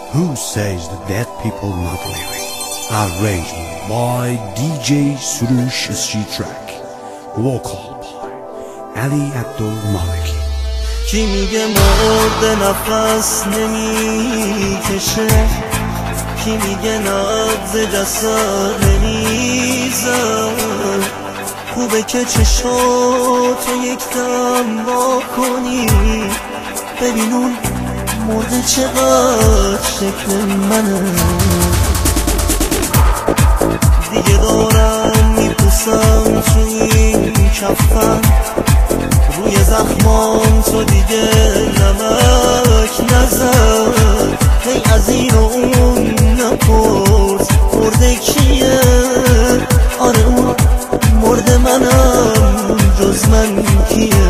Who says the dead people not living? Arrangement by DJ Surush Street Track. Vocal by Ali Abdul Maliki. کی میگه مرده نفس نمیکشه، کی میگه نبض جسد نمیزن. خوبه که چشاتو یک دم وا کنی، ببین اون مرده چقدر شکل منه. دیگه دارم میپوسم تو این کفن، روی زخمام تو دیگه نمک نزن. هی از این و اون نپرس مرده کیه، آره اون مرده منم، جز من کیه.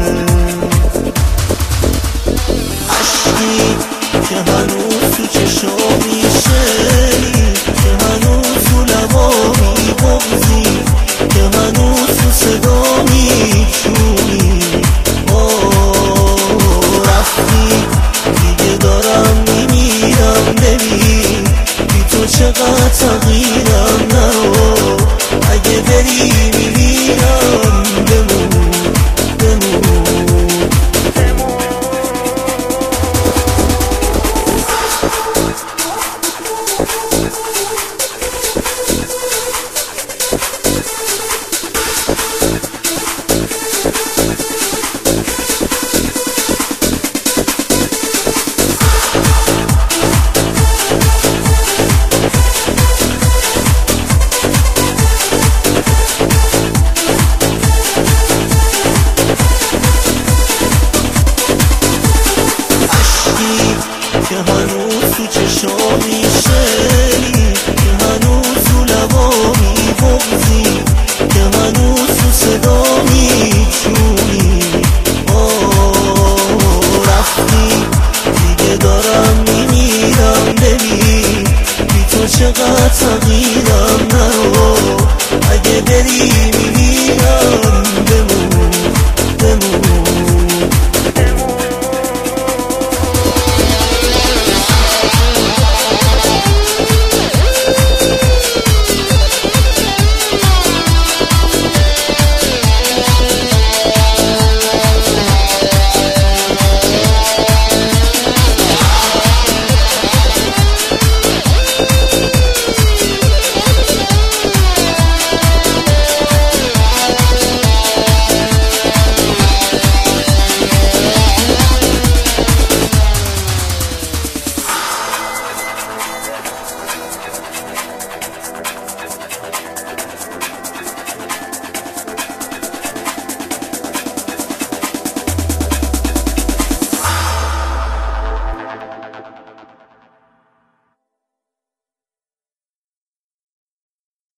عشقی که هنوز تو چشامی شنی، که هنوز تو لبامی بغزی، که هنوز تو صدامی چونی. رفتی دیگه دارم میمیرم، ببین بی تو چقدر تغییرم. نرو اگه بری میمیرم، بمون بمون. که هنوز تو چشامی شنی،